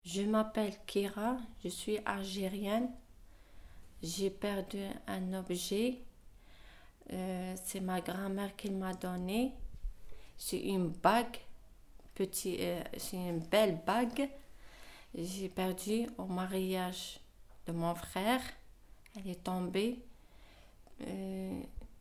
Je m'appelle Kira, je suis algérienne. J'ai perdu un objet. C'est ma grand-mère qui m'a donné. C'est une bague, c'est une belle bague. J'ai perdu au mariage de mon frère. Elle est tombée. Euh,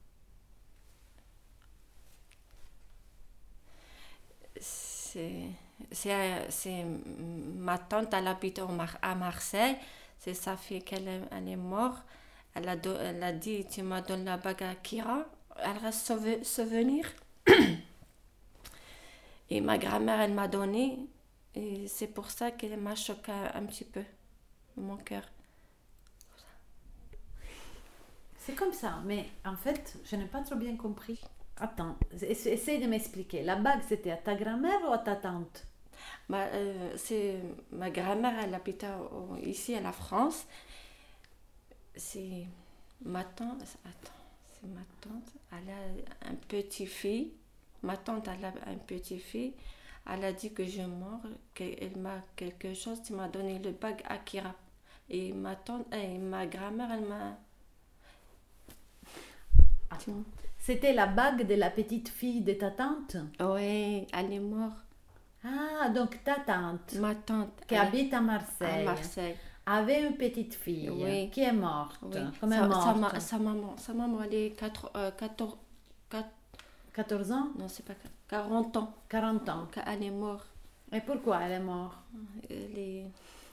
c'est, c'est ma tante, elle habite à Marseille. C'est sa fille elle est morte. Elle a dit, tu m'as donné la bague à Kira. Elle reste souvenir. Et ma grand-mère, elle m'a donné. Et c'est pour ça qu'elle m'a choqué un petit peu, mon cœur. C'est comme ça, mais en fait, je n'ai pas trop bien compris. Attends, essaye de m'expliquer. La bague, c'était à ta grand-mère ou à ta tante? C'est ma grand-mère, elle habite ici à la France. C'est ma tante. Attends, c'est ma tante. Elle a un petit-fille. Ma tante, elle a un petit-fille. Elle a dit que je mors, qu'elle m'a quelque chose. Tu m'as donné le bague à Kira. Et ma tante, et ma grand-mère, elle m'a. C'était la bague de la petite fille de ta tante? Oui, elle est morte. Ah, donc ta tante, Ma tante, qui habite à à Marseille, Marseille. avait une petite fille Oui. qui est morte. Oui. Comment est morte? Sa maman, elle est 14, 14 ans? non, c'est pas 40 ans. 40 ans. Elle est morte. Et pourquoi elle est morte? Elle est,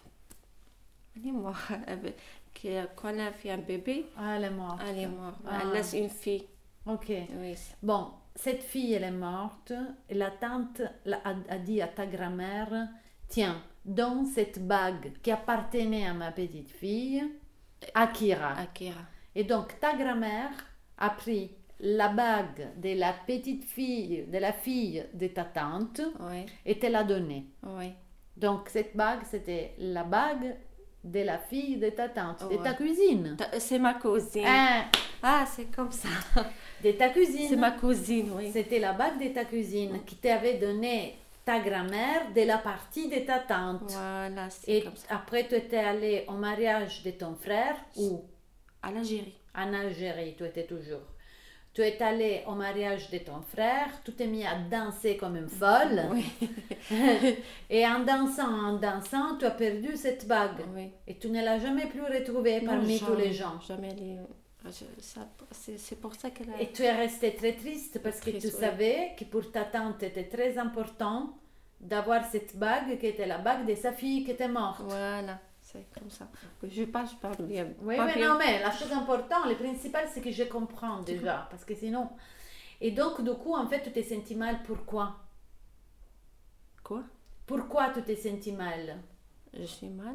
elle est morte. Quand elle a fait un bébé, Ah, elle est morte. elle est morte. Ah. Elle laisse une fille. Ok. Oui. Bon, cette fille, elle est morte. Et la tante a dit à ta grand-mère, tiens, donne cette bague qui appartenait à ma petite fille, à Kira. Akira. Et donc, ta grand-mère a pris la bague de la petite fille, de la fille de ta tante, Oui. et te l'a donnée. Oui. Donc, cette bague, c'était la bague de la fille de ta tante, de Ouais. ta cousine. C'est ma cousine. Hein, Ah, c'est comme ça. de ta cousine. C'est ma cousine, oui. C'était la bague de ta cousine qui t'avait donné ta grand-mère de la partie de ta tante. Voilà, c'est Et comme ça. après, tu étais allée au mariage de ton frère ou À l'Algérie. en Algérie, tu étais toujours. Tu es allée au mariage de ton frère, tu t'es mis à danser comme une folle. Oui. Et en dansant, tu as perdu cette bague. Oui. Et tu ne l'as jamais plus retrouvée parmi Non, tous les jamais, gens. Jamais c'est pour ça qu'elle a. Et tu es restée très triste parce que Triste, tu oui. savais que pour ta tante, c'était très important d'avoir cette bague qui était la bague de sa fille qui était morte. Voilà, c'est comme ça. Je parle bien. Oui, pas mais bien. non, mais la chose importante, le principal, c'est que je comprends déjà. Parce que sinon. Et donc, du coup, en fait, tu t'es senti mal. Pourquoi? Quoi? Pourquoi tu t'es senti mal? Je suis mal.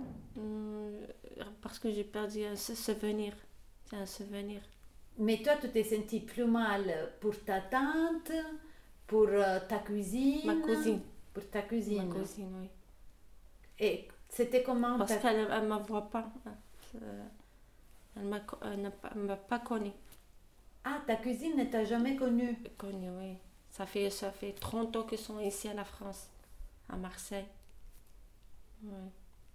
Parce que j'ai perdu un souvenir. C'est un souvenir. Mais toi, tu t'es senti plus mal pour ta tante, pour ta cousine. Ma cousine. Pour ta cousine. Ma cousine, oui. Et c'était comment Parce qu'elle ne me voit pas. Elle ne m'a pas connue. Ah, ta cousine ne t'a jamais connue. Connue, oui. Ça fait 30 ans qu'ils sont ici à la France, à Marseille. Oui.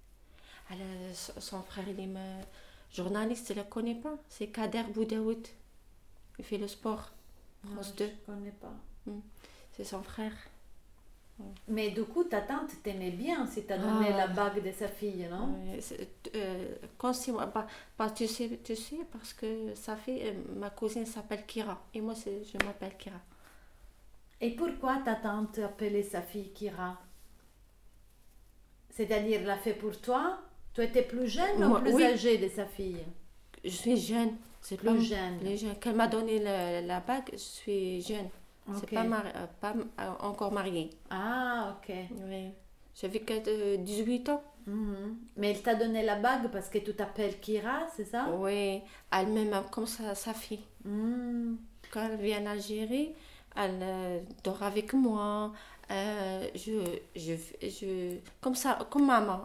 Son frère, il est journaliste, tu ne le connais pas. C'est Kader Boudaoud. Il fait le sport. France 2. Je connais pas. C'est son frère. Mais du coup, ta tante t'aimait bien si t'as donné la bague de sa fille, non? Quand c'est moi, tu sais, parce que sa fille, ma cousine s'appelle Kira. Et moi, je m'appelle Kira. Et pourquoi ta tante appelait sa fille Kira? C'est-à-dire, l'a fait pour toi? Tu étais plus jeune ou plus oui. âgée de sa fille? Je suis jeune. C'est Plus jeune. Plus jeune. Quand elle m'a donné la bague, je suis jeune. C'est Ok. pas encore mariée. Ah, ok. Oui. J'avais que 18 ans. Mhm. Mais elle t'a donné la bague parce que tu t'appelles Kira, c'est ça? Oui. Elle-même comme sa fille. Mhm. Quand elle vient en Algérie, elle dort avec moi. Comme ça, comme maman.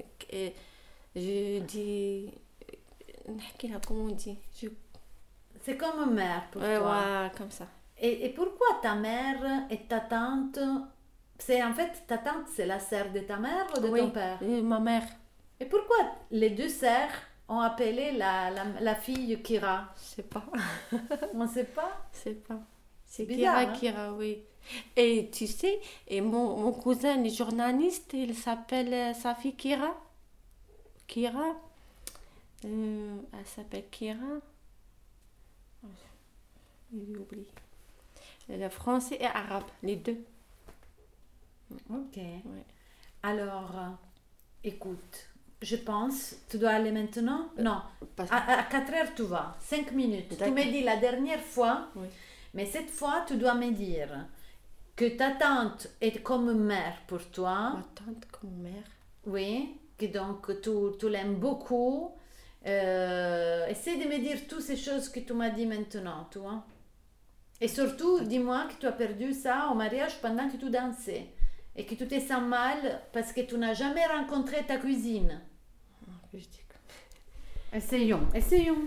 Je dis. Comment on dit? C'est comme une mère pour toi. Ouais, comme ça. Et pourquoi ta mère et ta tante C'est en fait, ta tante, c'est la sœur de ta mère ou de Oui, ton père? ma mère. Et pourquoi les deux sœurs ont appelé la fille Kira? Je sais pas. On ne sait pas. C'est pas. C'est bizarre, Kira, hein? Kira, oui. Et tu sais, et mon cousin, le journaliste, il s'appelle sa fille Kira. Kira. Elle s'appelle Kira. Oh, j'ai oublié. Le français et arabe, les deux. Ok. Ouais. Alors, écoute, je pense, tu dois aller maintenant? Non, Parce- à 4 heures tu vas, 5 minutes. Tu D'accord. m'as dit la dernière fois, Oui. mais cette fois tu dois me dire que ta tante est comme mère pour toi, Ma tante comme mère. oui, que donc tu l'aimes beaucoup. Essaie de me dire toutes ces choses que tu m'as dit maintenant, tu vois. Et surtout, dis-moi que tu as perdu ça au mariage pendant que tu dansais et que tu te sens mal parce que tu n'as jamais rencontré ta cuisine. Je dis que- Essayons.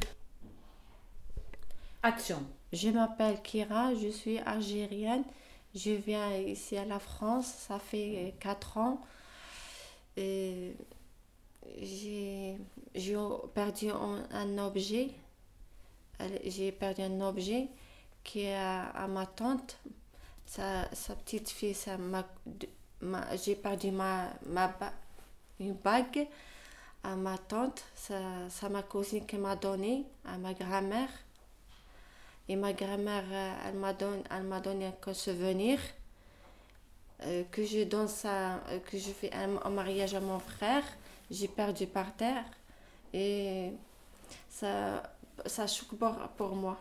Action. Je m'appelle Kira, je suis algérienne. Je viens ici à la France, ça fait 4 ans. Et j'ai perdu un objet. J'ai perdu un objet qui est à ma tante. Sa petite fille, j'ai perdu une bague à ma tante. C'est ma cousine qui m'a donné à ma grand-mère. Et ma grand-mère, elle m'a donné un souvenir que je donne ça, que je fais un mariage à mon frère. J'ai perdu par terre et ça choque pour moi.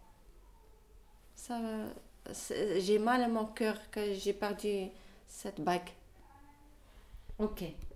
Ça, j'ai mal à mon cœur que j'ai perdu cette bague. Ok.